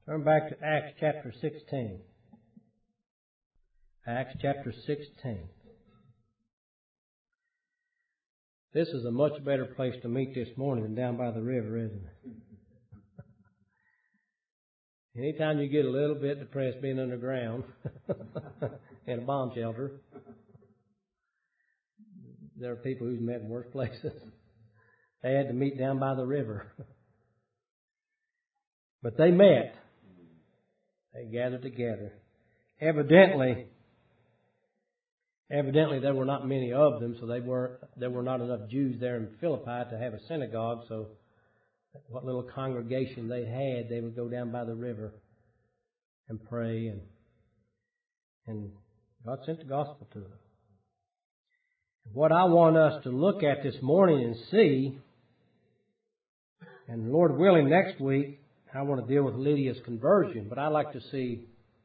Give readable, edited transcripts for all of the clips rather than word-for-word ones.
Turn back to Acts chapter 16. Acts chapter 16. This is a much better place to meet this morning than down by the river, isn't it? Anytime you get a little bit depressed being underground in a bomb shelter, there are people who've met in worse places. They had to meet down by the river. But they met. They gathered together. Evidently there were not many of them, so there were not enough Jews there in Philippi to have a synagogue, so what little congregation they had, they would go down by the river and pray, and God sent the gospel to them. What I want us to look at this morning and see, and Lord willing next week, I want to deal with Lydia's conversion, but I'd like to see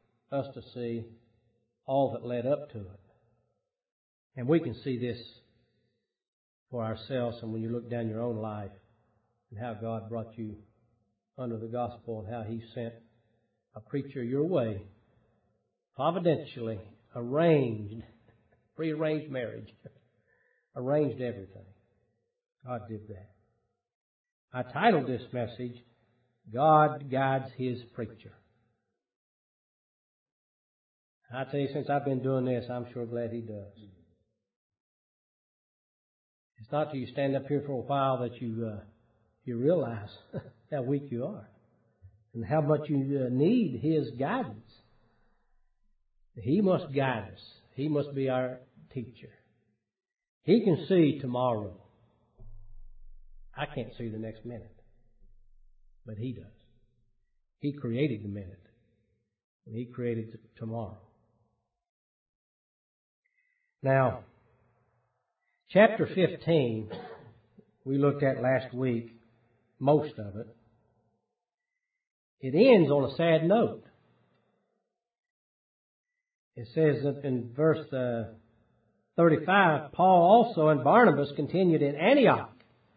all that led up to it. And we can see this for ourselves, and when you look down your own life and how God brought you under the gospel and how He sent a preacher your way, providentially prearranged marriage, arranged everything. God did that. I titled this message, God Guides His Preacher. I tell you, since I've been doing this, I'm sure glad He does. It's not till you stand up here for a while that you realize how weak you are and how much you need His guidance. He must guide us. He must be our teacher. He can see tomorrow. I can't see the next minute. But He does. He created the minute. And He created tomorrow. Now, chapter 15, we looked at last week, most of it. It ends on a sad note. It says that in verse 35, Paul also and Barnabas continued in Antioch,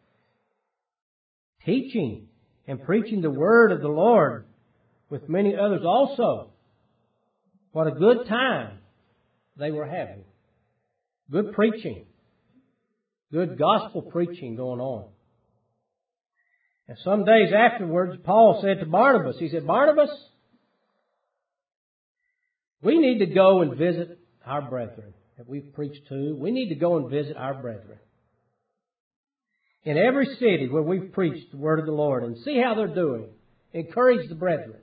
teaching and preaching the word of the Lord with many others also. What a good time they were having. Good preaching. Good gospel preaching going on. And some days afterwards, Paul said to Barnabas, he said, Barnabas, we need to go and visit our brethren that we've preached to. We need to go and visit our brethren in every city where we've preached the word of the Lord and see how they're doing. Encourage the brethren.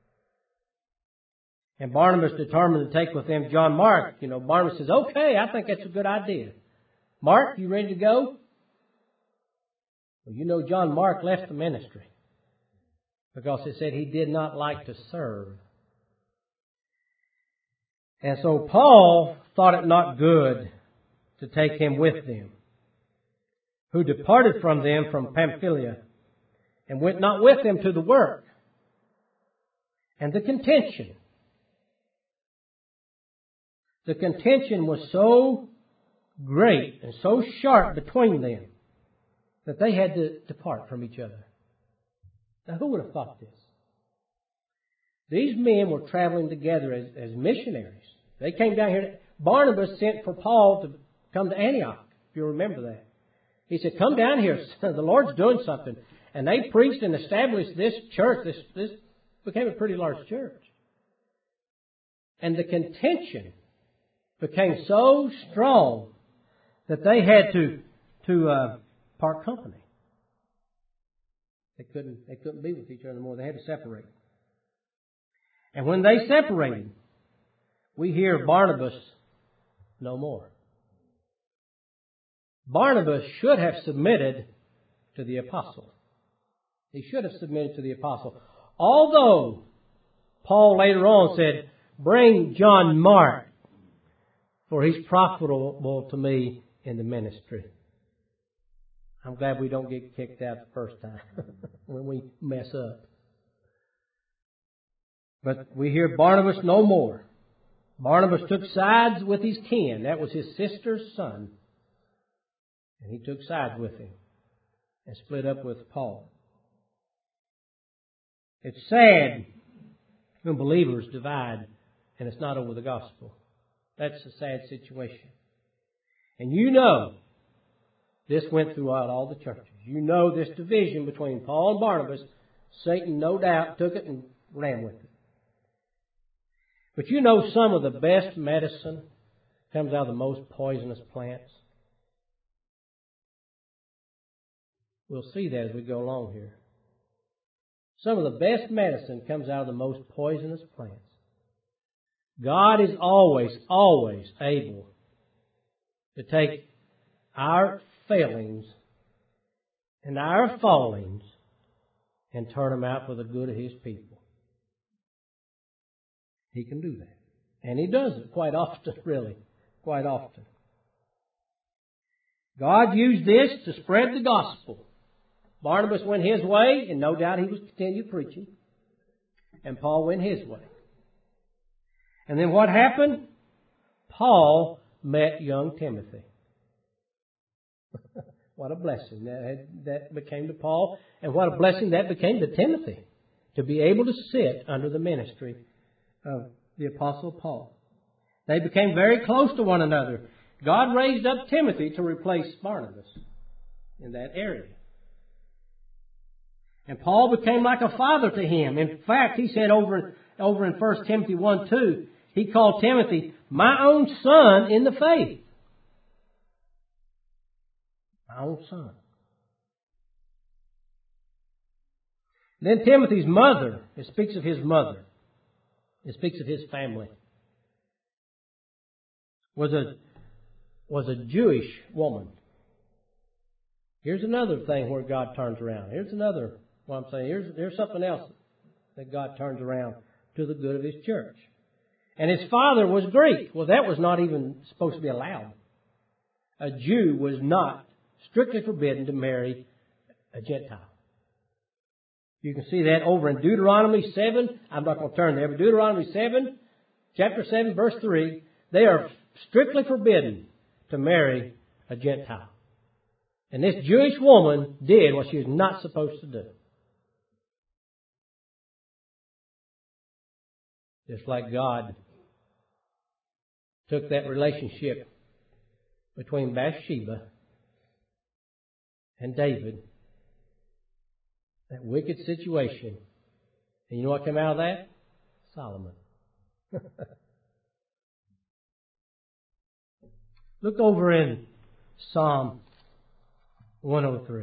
And Barnabas determined to take with him John Mark. You know, Barnabas says, okay, I think that's a good idea. Mark, you ready to go? Well, you know, John Mark left the ministry because it said he did not like to serve. And so Paul thought it not good to take him with them, who departed from them from Pamphylia and went not with them to the work. And the contention was so great and so sharp between them that they had to depart from each other. Now, who would have thought this? These men were traveling together as missionaries. They came down here. Barnabas sent for Paul to come to Antioch, if you remember that. He said, come down here. The Lord's doing something. And they preached and established this church. This became a pretty large church. And the contention became so strong that they had to part company. They couldn't be with each other anymore. They had to separate. And when they separated, we hear Barnabas no more. Barnabas should have submitted to the apostle. He should have submitted to the apostle. Although Paul later on said, bring John Mark, for he's profitable to me in the ministry. I'm glad we don't get kicked out the first time when we mess up. But we hear Barnabas no more. Barnabas took sides with his kin. That was his sister's son. And he took sides with him and split up with Paul. It's sad when believers divide and it's not over the gospel. That's a sad situation. And you know, this went throughout all the churches. You know this division between Paul and Barnabas, Satan no doubt took it and ran with it. But you know some of the best medicine comes out of the most poisonous plants. We'll see that as we go along here. Some of the best medicine comes out of the most poisonous plants. God is always, always able to take our failings and our fallings and turn them out for the good of His people. He can do that. And He does it quite often, really. Quite often. God used this to spread the gospel. Barnabas went his way, and no doubt he was continued preaching. And Paul went his way. And then what happened? Paul met young Timothy. What a blessing that became to Paul. And what a blessing that became to Timothy. To be able to sit under the ministry of the Apostle Paul. They became very close to one another. God raised up Timothy to replace Barnabas in that area. And Paul became like a father to him. In fact, he said over in 1 Timothy 1:2, he called Timothy, my own son in the faith. My own son. Then Timothy's mother, it speaks of his mother. It speaks of his family. Was a Jewish woman. Here's another thing where God turns around. Here's another, what I'm saying, here's something else that God turns around to the good of His church. And his father was Greek. Well, that was not even supposed to be allowed. A Jew was not strictly forbidden to marry a Gentile. You can see that over in Deuteronomy 7. I'm not going to turn there, but Deuteronomy 7, chapter 7, verse 3, they are strictly forbidden to marry a Gentile. And this Jewish woman did what she was not supposed to do. Just like God took that relationship between Bathsheba and David, that wicked situation. And you know what came out of that? Solomon. Look over in Psalm 103.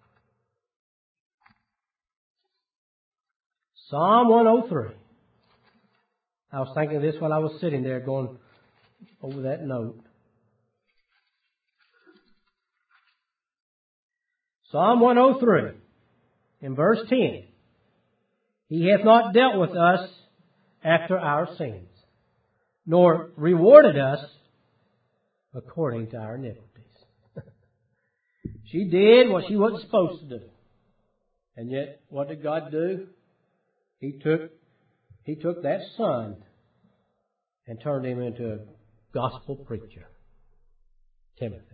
Psalm 103. I was thinking of this while I was sitting there going over that note. Psalm 103, in verse 10. He hath not dealt with us after our sins, nor rewarded us according to our iniquities. She did what she wasn't supposed to do. And yet, what did God do? He took that son and turned him into a gospel preacher, Timothy.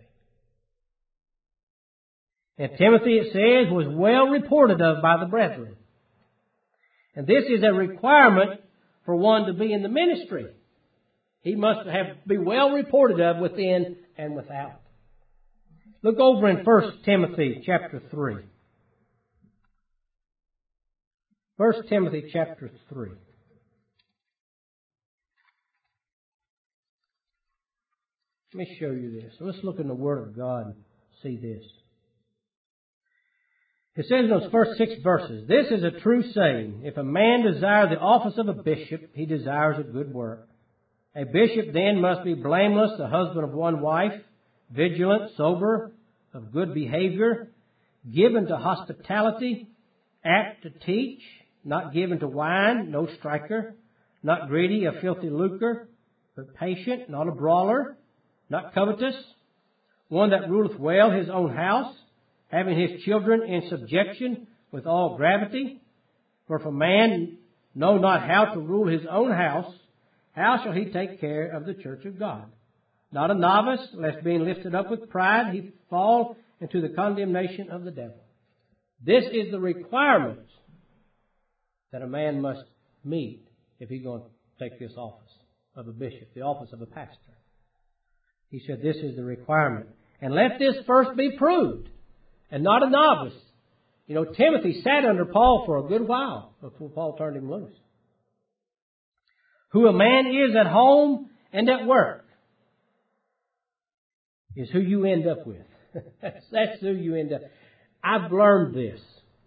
And Timothy, it says, was well reported of by the brethren. And this is a requirement for one to be in the ministry. He must be well reported of within and without. Look over in 1 Timothy chapter 3. 1 Timothy chapter 3. Let me show you this. Let's look in the Word of God and see this. It says in those first 6 verses, this is a true saying. If a man desire the office of a bishop, he desires a good work. A bishop then must be blameless, the husband of one wife, vigilant, sober, of good behavior, given to hospitality, apt to teach, not given to wine, no striker, not greedy of filthy lucre, but patient, not a brawler, not covetous, one that ruleth well his own house, having his children in subjection with all gravity. For if a man know not how to rule his own house, how shall he take care of the church of God? Not a novice, lest being lifted up with pride, he fall into the condemnation of the devil. This is the requirement that a man must meet if he's going to take this office of a bishop, the office of a pastor. He said, this is the requirement. And let this first be proved, and not a novice. You know, Timothy sat under Paul for a good while before Paul turned him loose. Who a man is at home and at work is who you end up with. That's who you end up. I've learned this.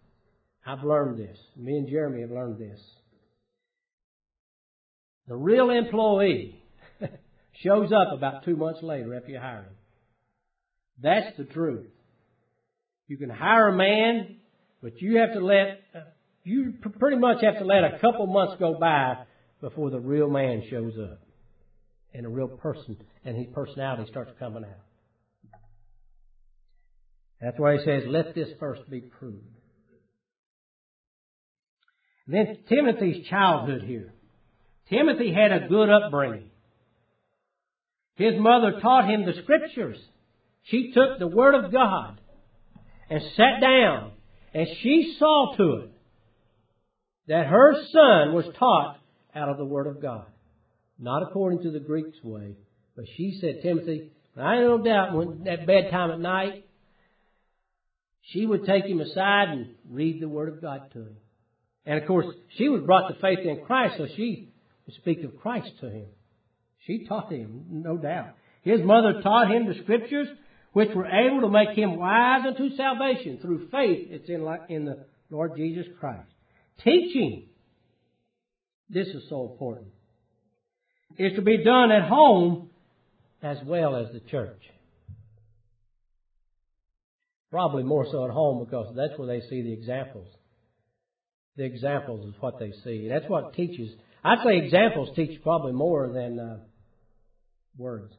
Me and Jeremy have learned this. The real employee shows up about 2 months later after you hire him. That's the truth. You can hire a man, but you pretty much have to let a couple months go by before the real man shows up. And a real person, and his personality starts coming out. That's why he says, let this first be proved. And then Timothy's childhood here. Timothy had a good upbringing. His mother taught him the Scriptures. She took the Word of God and sat down, and she saw to it that her son was taught out of the Word of God. Not according to the Greeks' way, but she said, Timothy, I have no doubt when at bedtime at night, she would take him aside and read the Word of God to him. And of course, she was brought to faith in Christ, so she would speak of Christ to him. She taught him, no doubt. His mother taught him the Scriptures, which were able to make him wise unto salvation through faith. It's in the Lord Jesus Christ. Teaching, this is so important, is to be done at home as well as the church. Probably more so at home because that's where they see the examples. The examples is what they see. That's what teaches. I'd say examples teach probably more than words.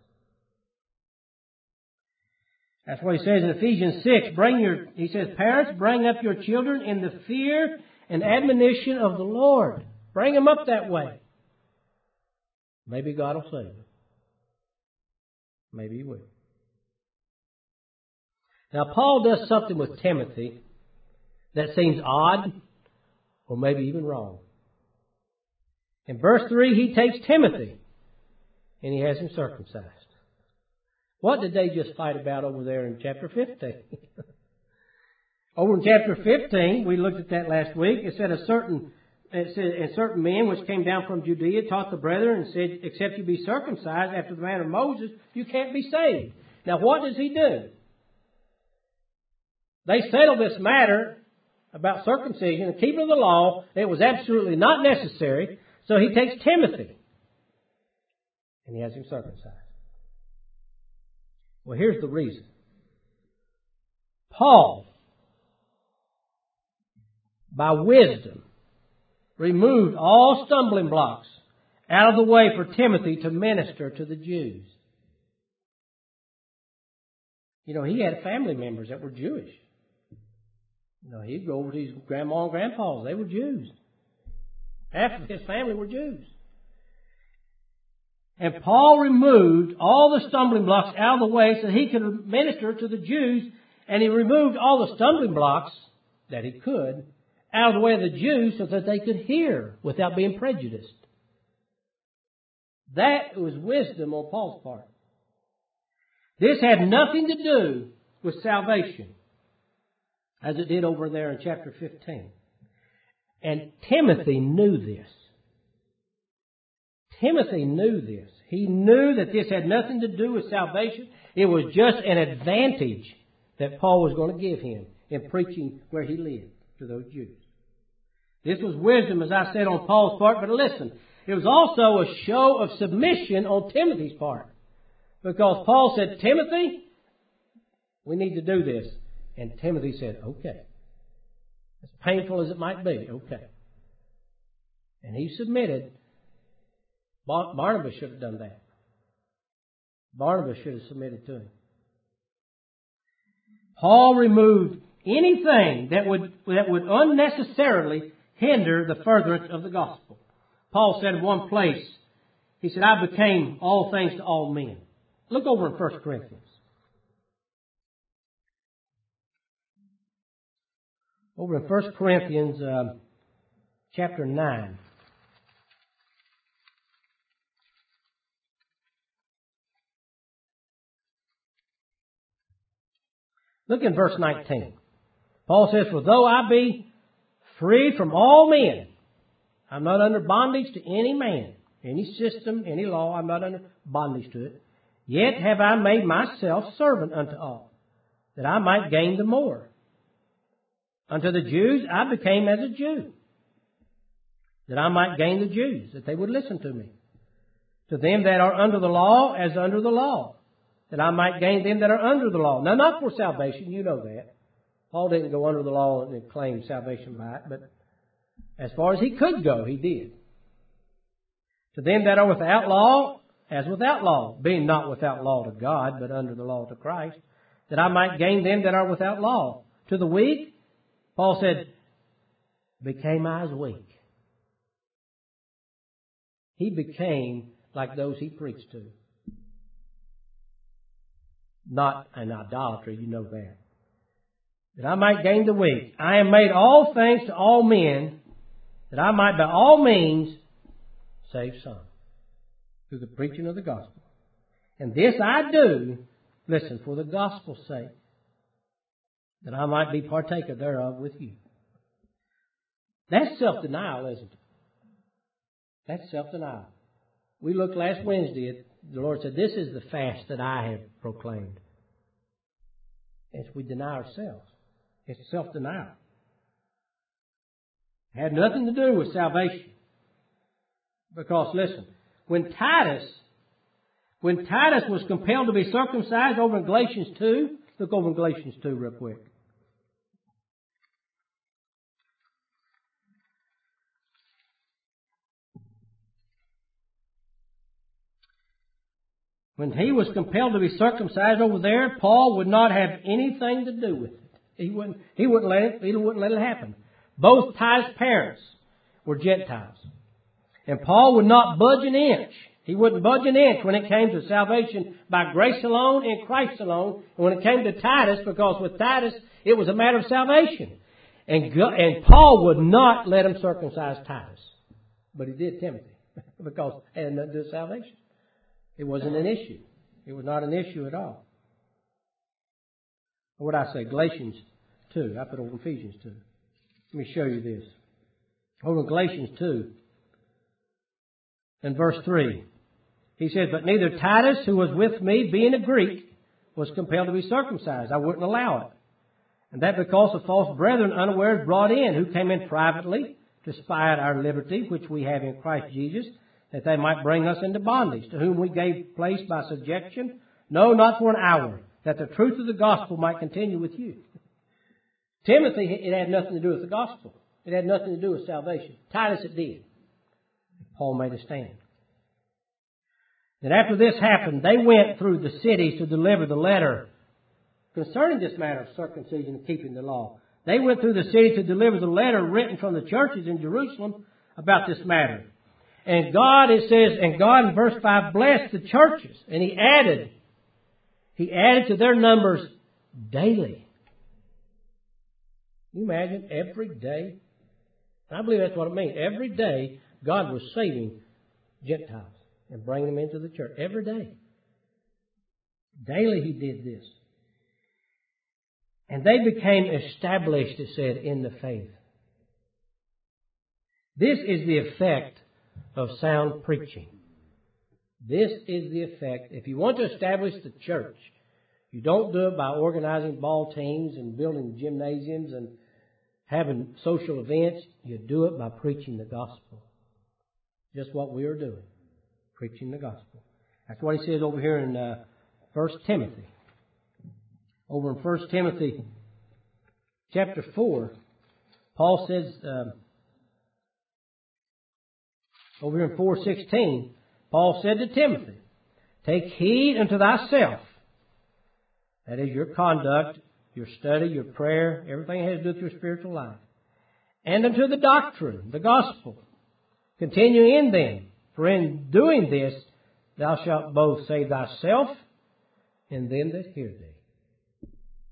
That's what he says in Ephesians 6. He says, parents, bring up your children in the fear and admonition of the Lord. Bring them up that way. Maybe God will save them. Maybe He will. Now, Paul does something with Timothy that seems odd or maybe even wrong. In verse 3, he takes Timothy and he has him circumcised. What did they just fight about over there in chapter 15? Over in chapter 15, we looked at that last week. It said certain men which came down from Judea taught the brethren and said, except you be circumcised after the manner of Moses, you can't be saved. Now what does he do? They settled this matter about circumcision and keeping of the law. It was absolutely not necessary. So he takes Timothy and he has him circumcised. Well, here's the reason. Paul, by wisdom, removed all stumbling blocks out of the way for Timothy to minister to the Jews. You know, he had family members that were Jewish. You know, he'd go over to his grandma and grandpas. They were Jews. Half of his family were Jews. And Paul removed all the stumbling blocks out of the way so he could minister to the Jews. And he removed all the stumbling blocks that he could out of the way of the Jews so that they could hear without being prejudiced. That was wisdom on Paul's part. This had nothing to do with salvation, as it did over there in chapter 15. And Timothy knew this. Timothy knew this. He knew that this had nothing to do with salvation. It was just an advantage that Paul was going to give him in preaching where he lived to those Jews. This was wisdom, as I said, on Paul's part. But listen, it was also a show of submission on Timothy's part. Because Paul said, Timothy, we need to do this. And Timothy said, okay. As painful as it might be, okay. And he submitted. Barnabas should have done that. Barnabas should have submitted to him. Paul removed anything that would unnecessarily hinder the furtherance of the gospel. Paul said in one place, he said, I became all things to all men. Look over in 1 Corinthians. Over in 1 Corinthians chapter 9. Look in verse 19. Paul says, for though I be freed from all men, I'm not under bondage to any man, any system, any law, I'm not under bondage to it. Yet have I made myself servant unto all, that I might gain the more. Unto the Jews I became as a Jew, that I might gain the Jews, that they would listen to me. To them that are under the law, as under the law, that I might gain them that are under the law. Now, not for salvation, you know that. Paul didn't go under the law and claim salvation by it, but as far as he could go, he did. To them that are without law, as without law, being not without law to God, but under the law to Christ, that I might gain them that are without law. To the weak, Paul said, became I as weak. He became like those he preached to. Not an idolatry, you know that. That I might gain the weak. I am made all things to all men, that I might by all means save some, through the preaching of the gospel. And this I do, listen, for the gospel's sake, that I might be partaker thereof with you. That's self-denial, isn't it? That's self-denial. We looked last Wednesday at, the Lord said, this is the fast that I have proclaimed. As we deny ourselves. It's self-denial. It had nothing to do with salvation. Because listen, when Titus was compelled to be circumcised over in Galatians 2, look over in Galatians 2 real quick. When he was compelled to be circumcised over there, Paul would not have anything to do with it. He wouldn't let it happen. Both Titus' parents were Gentiles. And Paul would not budge an inch. He wouldn't budge an inch when it came to salvation by grace alone, in Christ alone. And when it came to Titus, because with Titus, it was a matter of salvation. And Paul would not let him circumcise Titus. But he did Timothy, because it had nothing to do with salvation. It wasn't an issue. It was not an issue at all. What did I say? Galatians 2. I put over Ephesians 2. Let me show you this. Over in Galatians 2, in verse 3, he says, but neither Titus, who was with me, being a Greek, was compelled to be circumcised. I wouldn't allow it. And that because of false brethren unawares brought in, who came in privately to spy out our liberty, which we have in Christ Jesus, that they might bring us into bondage, to whom we gave place by subjection, no, not for an hour, that the truth of the gospel might continue with you. Timothy, it had nothing to do with the gospel. It had nothing to do with salvation. Titus, it did. Paul made a stand. And after this happened, they went through the cities to deliver the letter concerning this matter of circumcision and keeping the law. They went through the city to deliver the letter written from the churches in Jerusalem about this matter. And God, it says, and God in verse 5 blessed the churches. And He added to their numbers daily. Can you imagine? Every day. I believe that's what it means. Every day, God was saving Gentiles and bringing them into the church. Every day. Daily He did this. And they became established, it said, in the faith. This is the effect of sound preaching. This is the effect. If you want to establish the church, you don't do it by organizing ball teams and building gymnasiums and having social events. You do it by preaching the gospel. Just what we are doing. Preaching the gospel. That's what he says over here in 1 Timothy. Over in 1 Timothy chapter 4, Paul says, over here in 4:16, Paul said to Timothy, take heed unto thyself. That is your conduct, your study, your prayer, everything that has to do with your spiritual life. And unto the doctrine, the gospel. Continue in them. For in doing this, thou shalt both save thyself and them that hear thee.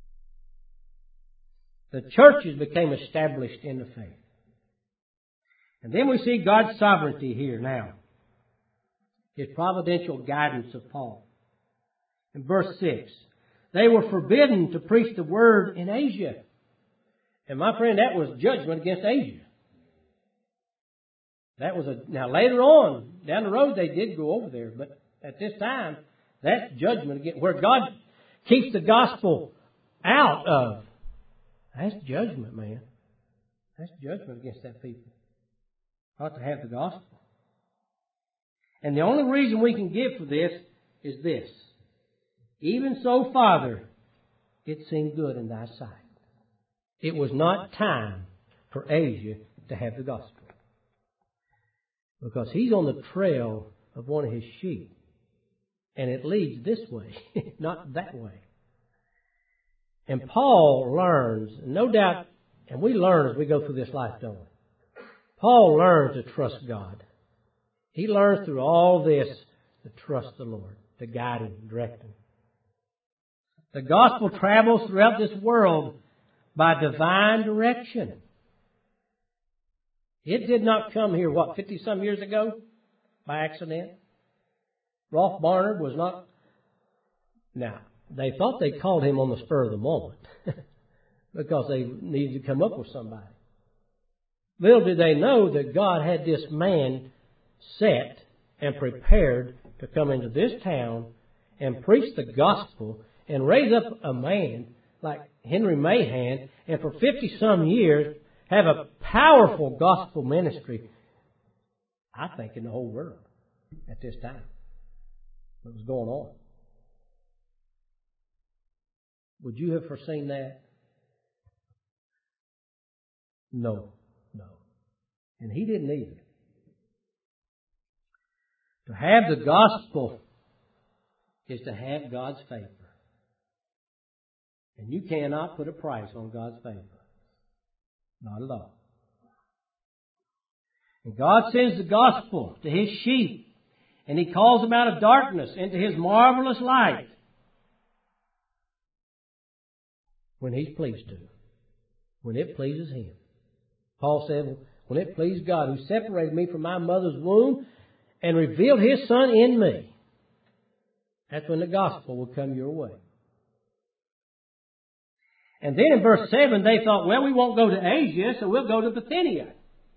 The churches became established in the faith. And then we see God's sovereignty here now. His providential guidance of Paul. In verse 6, They were forbidden to preach the Word in Asia. And my friend, that was judgment against Asia. Now later on, down the road, they did go over there. But at this time, that's judgment against, where God keeps the gospel out of. That's judgment, man. That's judgment against that people. Not to have the gospel. And the only reason we can give for this is this. Even so, Father, it seemed good in thy sight. It was not time for Asia to have the gospel. Because he's on the trail of one of his sheep. And it leads this way, not that way. And Paul learns, no doubt, and we learn as we go through this life, don't we? Paul learns to trust God. He learns through all this to trust the Lord, to guide him, direct him. The gospel travels throughout this world by divine direction. It did not come here, 50-some years ago? By accident? Rolf Barnard was not... Now, they thought they called him on the spur of the moment because they needed to come up with somebody. Little did they know that God had this man set and prepared to come into this town and preach the gospel and raise up a man like Henry Mahan, and for 50-some years have a powerful gospel ministry, I think, in the whole world at this time. What was going on? Would you have foreseen that? No. And he didn't either. To have the gospel is to have God's favor. And you cannot put a price on God's favor. Not at all. And God sends the gospel to His sheep, and He calls them out of darkness into His marvelous light when He's pleased to, when it pleases Him. Paul said, when it pleased God, who separated me from my mother's womb and revealed His Son in me. That's when the gospel will come your way. And then in verse 7, they thought, well, we won't go to Asia, so we'll go to Bithynia.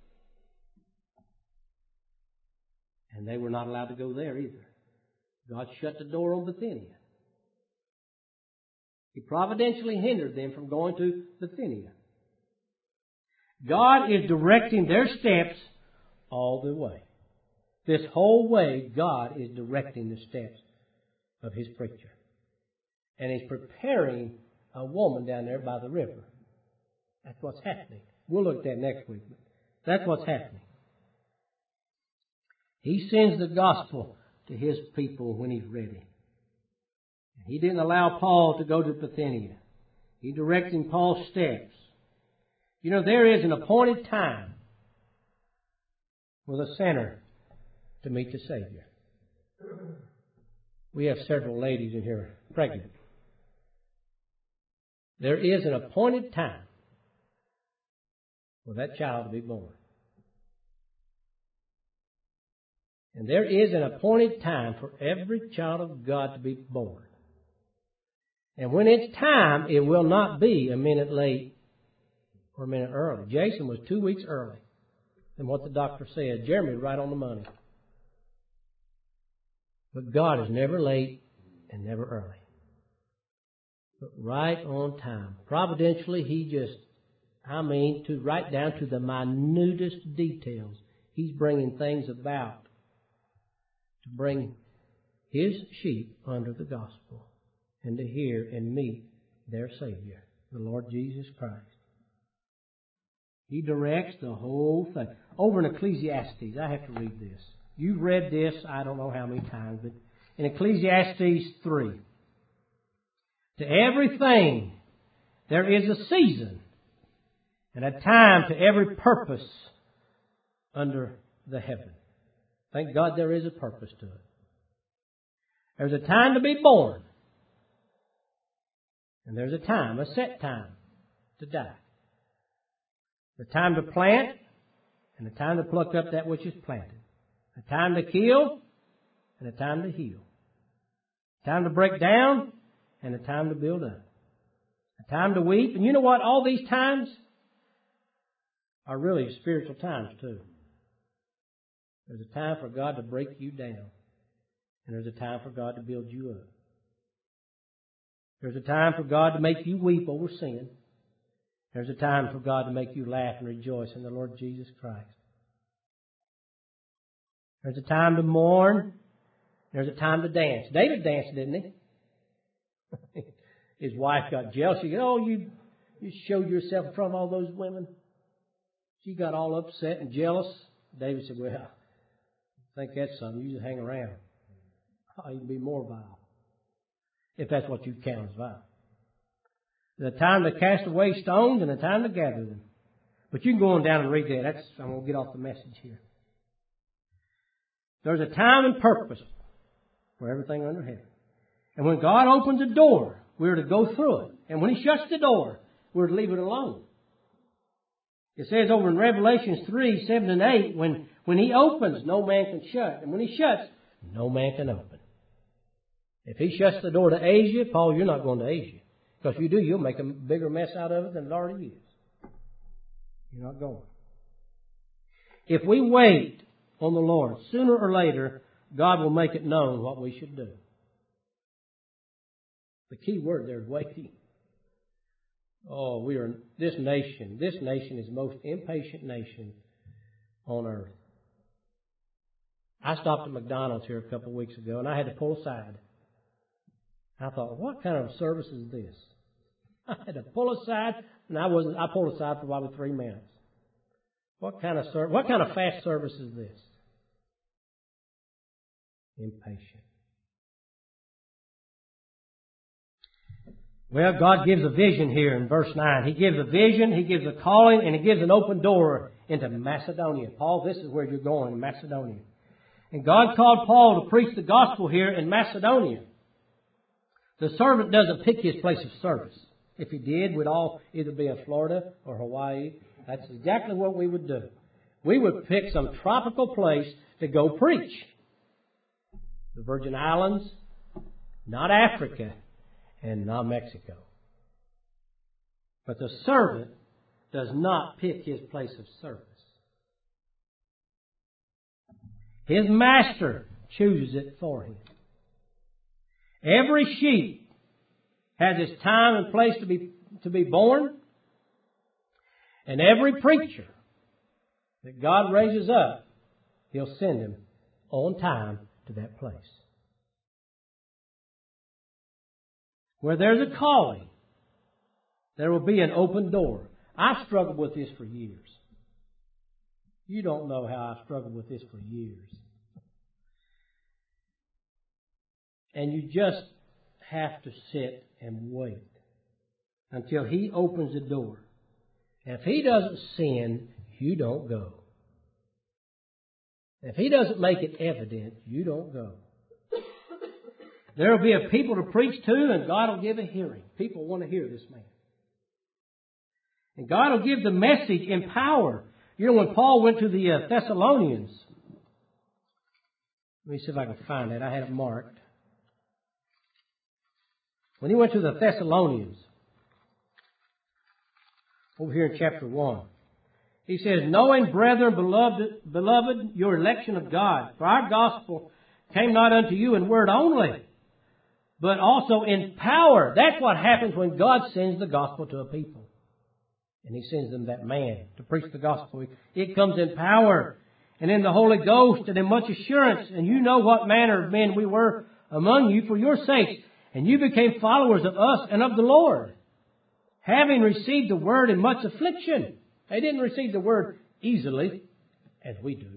And they were not allowed to go there either. God shut the door on Bithynia. He providentially hindered them from going to Bithynia. God is directing their steps all the way. This whole way, God is directing the steps of His preacher. And He's preparing a woman down there by the river. That's what's happening. We'll look at that next week. That's what's happening. He sends the gospel to His people when He's ready. He didn't allow Paul to go to Bithynia. He directed Paul's steps. You know, there is an appointed time for the sinner to meet the Savior. We have several ladies in here pregnant. There is an appointed time for that child to be born. And there is an appointed time for every child of God to be born. And when it's time, it will not be a minute late or a minute early. Jason was 2 weeks early than what the doctor said. Jeremy was right on the money. But God is never late and never early. But right on time. Providentially, He to right down to the minutest details, He's bringing things about to bring His sheep under the gospel and to hear and meet their Savior, the Lord Jesus Christ. He directs the whole thing. Over in Ecclesiastes, I have to read this. You've read this, I don't know how many times, but in Ecclesiastes 3, to everything there is a season and a time to every purpose under the heaven. Thank God there is a purpose to it. There's a time to be born. And there's a time, a set time, to die. The time to plant and the time to pluck up that which is planted. A time to kill and a time to heal. A time to break down and a time to build up. A time to weep. And you know what? All these times are really spiritual times too. There's a time for God to break you down. And there's a time for God to build you up. There's a time for God to make you weep over sin. There's a time for God to make you laugh and rejoice in the Lord Jesus Christ. There's a time to mourn. There's a time to dance. David danced, didn't he? His wife got jealous. She said, "Oh, you showed yourself in front of all those women." She got all upset and jealous. David said, "Well, I think that's something. You just hang around. You can be more vile, if that's what you count as vile. There's a time to cast away stones and a time to gather them." But you can go on down and read that. I'm going to get off the message here. There's a time and purpose for everything under heaven. And when God opens a door, we're to go through it. And when He shuts the door, we're to leave it alone. It says over in Revelation 3, 7 and 8, when He opens, no man can shut. And when He shuts, no man can open. If He shuts the door to Asia, Paul, you're not going to Asia. Because if you do, you'll make a bigger mess out of it than it already is. You're not going. If we wait on the Lord, sooner or later, God will make it known what we should do. The key word there is waiting. Oh, this nation is the most impatient nation on earth. I stopped at McDonald's here a couple of weeks ago and I had to pull aside. I thought, what kind of service is this? I had to pull aside, and I pulled aside for probably 3 minutes. What kind of fast service is this? Impatient. Well, God gives a vision here in verse 9. He gives a vision, He gives a calling, and He gives an open door into Macedonia. Paul, this is where you're going, Macedonia. And God called Paul to preach the gospel here in Macedonia. The servant doesn't pick his place of service. If he did, we'd all either be in Florida or Hawaii. That's exactly what we would do. We would pick some tropical place to go preach. The Virgin Islands, not Africa, and not Mexico. But the servant does not pick his place of service. His master chooses it for him. Every sheep has its time and place to be born. And every preacher that God raises up, He'll send him on time to that place. Where there's a calling, there will be an open door. I've struggled with this for years. You don't know how I've struggled with this for years. And you just have to sit and wait until He opens the door. If He doesn't send, you don't go. If He doesn't make it evident, you don't go. There will be a people to preach to, and God will give a hearing. People want to hear this man. And God will give the message in power. You know, when Paul went to the Thessalonians, let me see if I can find that. I had it marked. When he went to the Thessalonians, over here in chapter 1, he says, "Knowing, brethren, beloved, your election of God, for our gospel came not unto you in word only, but also in power." That's what happens when God sends the gospel to a people. And He sends them that man to preach the gospel. It comes in power and in the Holy Ghost and in much assurance. And you know what manner of men we were among you for your sake. And you became followers of us and of the Lord, having received the word in much affliction. They didn't receive the word easily, as we do.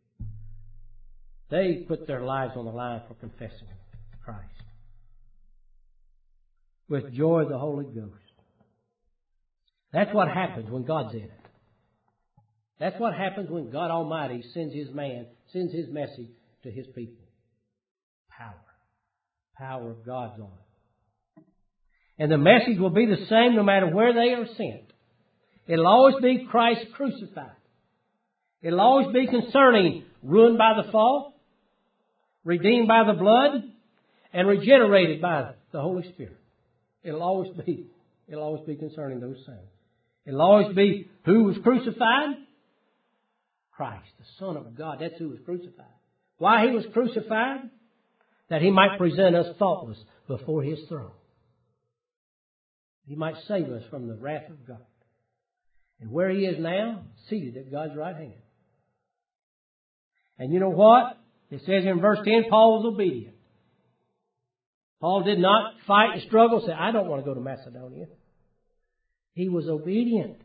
They put their lives on the line for confessing Christ. With joy of the Holy Ghost. That's what happens when God's in it. That's what happens when God Almighty sends His man, sends His message to His people. Power. Power of God's on it. And the message will be the same no matter where they are sent. It'll always be Christ crucified. It'll always be concerning ruined by the fall, redeemed by the blood, and regenerated by the Holy Spirit. It'll always be concerning those things. It'll always be who was crucified? Christ, the Son of God. That's who was crucified. Why He was crucified? That He might present us faultless before His throne. He might save us from the wrath of God. And where He is now, seated at God's right hand. And you know what? It says in verse 10, Paul was obedient. Paul did not fight and struggle, say, I don't want to go to Macedonia. He was obedient.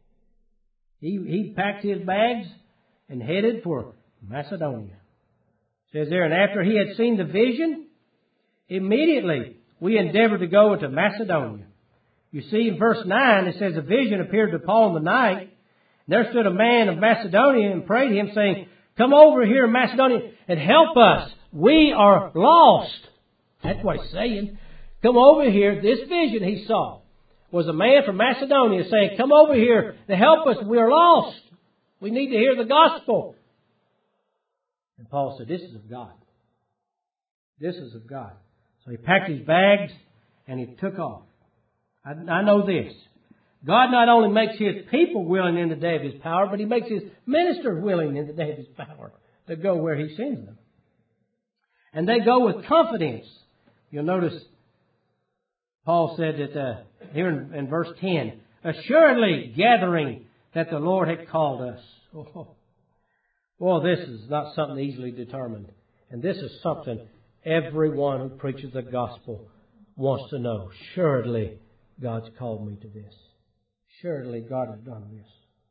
He packed his bags and headed for Macedonia. It says there, and after he had seen the vision, immediately we endeavored to go into Macedonia. You see, in verse 9, it says, a vision appeared to Paul in the night. And there stood a man of Macedonia and prayed him, saying, come over here in Macedonia and help us. We are lost. That's what he's saying. Come over here. This vision he saw was a man from Macedonia saying, come over here to help us. We are lost. We need to hear the gospel. And Paul said, this is of God. This is of God. So he packed his bags and he took off. I know this. God not only makes His people willing in the day of His power, but He makes His ministers willing in the day of His power to go where He sends them. And they go with confidence. You'll notice Paul said that here in verse 10, assuredly gathering that the Lord had called us. Well, this is not something easily determined. And this is something everyone who preaches the gospel wants to know. Surely God's called me to this. Surely God has done this.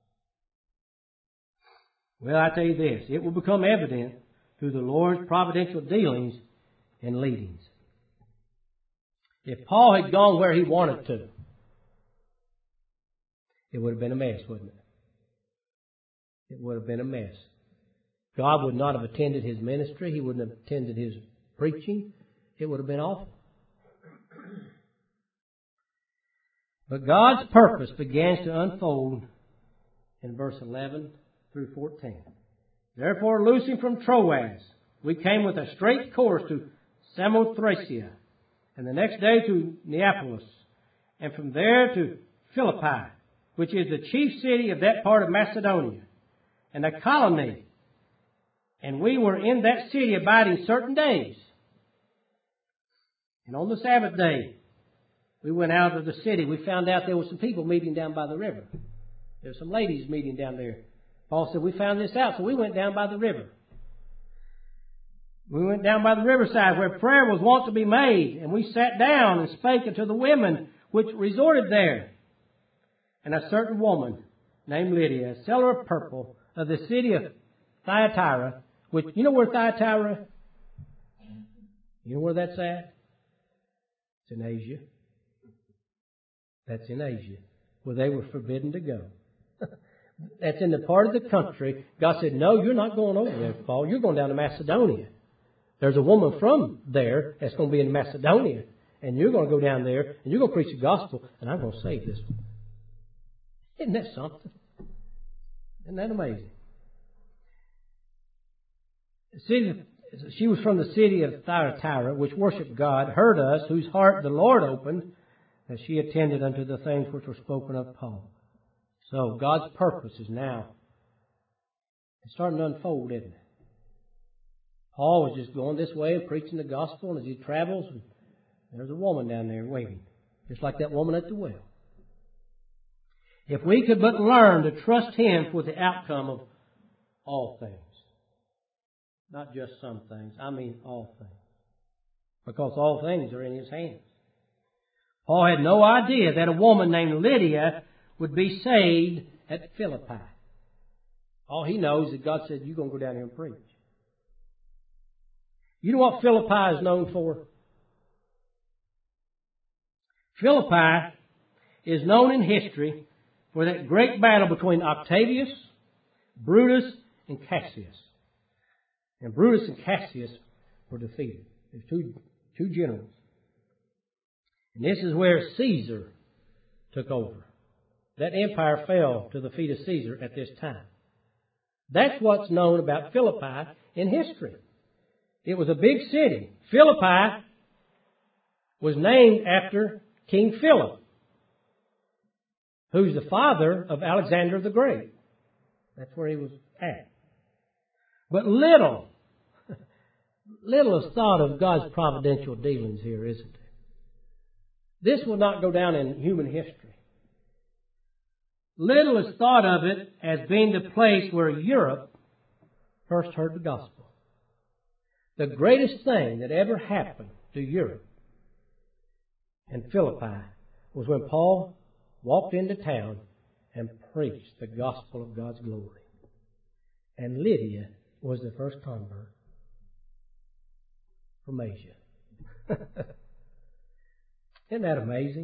Well, I tell you this, it will become evident through the Lord's providential dealings and leadings. If Paul had gone where he wanted to, it would have been a mess, wouldn't it? It would have been a mess. God would not have attended his ministry. He wouldn't have attended his preaching. It would have been awful. But God's purpose begins to unfold in verse 11 through 14. Therefore, loosing from Troas, we came with a straight course to Samothracia, and the next day to Neapolis, and from there to Philippi, which is the chief city of that part of Macedonia, and a colony. And we were in that city abiding certain days. And on the Sabbath day, we went out of the city. We found out there were some people meeting down by the river. There were some ladies meeting down there. Paul said, we found this out, so we went down by the river. We went down by the riverside where prayer was wont to be made, and we sat down and spake unto the women which resorted there. And a certain woman named Lydia, a seller of purple of the city of Thyatira, which, you know where Thyatira? You know where that's at? It's in Asia. That's in Asia, where they were forbidden to go. That's in the part of the country. God said, no, you're not going over there, Paul. You're going down to Macedonia. There's a woman from there that's going to be in Macedonia. And you're going to go down there, and you're going to preach the gospel, and I'm going to save this one. Isn't that something? Isn't that amazing? She was from the city of Thyatira, which worshipped God, heard us, whose heart the Lord opened, as she attended unto the things which were spoken of Paul. So God's purpose is now it's starting to unfold, isn't it? Paul was just going this way and preaching the gospel, and as he travels, there's a woman down there waiting, just like that woman at the well. If we could but learn to trust Him for the outcome of all things. Not just some things. I mean all things. Because all things are in His hands. Paul had no idea that a woman named Lydia would be saved at Philippi. All he knows is that God said, you're going to go down here and preach. You know what Philippi is known for? Philippi is known in history for that great battle between Octavius, Brutus, and Cassius. And Brutus and Cassius were defeated. There's two generals. And this is where Caesar took over. That empire fell to the feet of Caesar at this time. That's what's known about Philippi in history. It was a big city. Philippi was named after King Philip, who's the father of Alexander the Great. That's where he was at. But little is thought of God's providential dealings here, isn't it? This will not go down in human history. Little is thought of it as being the place where Europe first heard the gospel. The greatest thing that ever happened to Europe and Philippi was when Paul walked into town and preached the gospel of God's glory. And Lydia was the first convert from Asia. Isn't that amazing?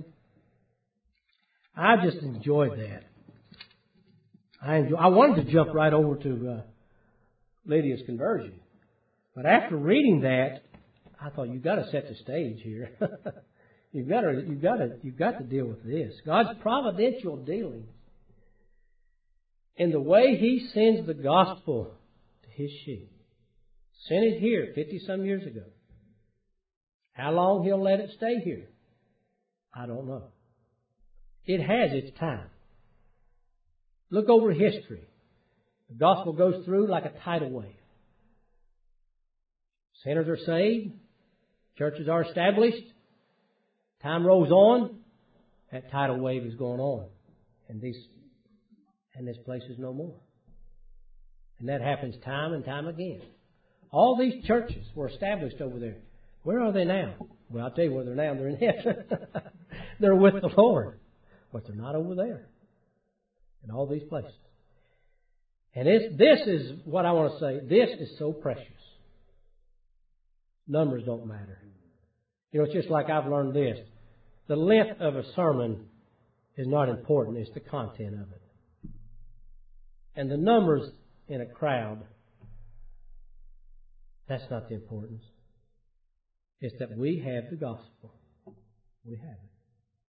I just enjoyed that. I wanted to jump right over to Lydia's conversion. But after reading that, I thought, you've got to set the stage here. You've got to deal with this. God's providential dealings in the way He sends the gospel to His sheep. Sent it here 50-some years ago. How long He'll let it stay here, I don't know. It has its time. Look over history. The gospel goes through like a tidal wave. Sinners are saved. Churches are established. Time rolls on. That tidal wave is going on. And this place is no more. And that happens time and time again. All these churches were established over there. Where are they now? Well, I'll tell you where they're now. They're in heaven. They're with the Lord. But they're not over there. In all these places. And this is what I want to say. This is so precious. Numbers don't matter. You know, it's just like I've learned this. The length of a sermon is not important. It's the content of it. And the numbers in a crowd, that's not the importance. It's that we have the gospel. We have it.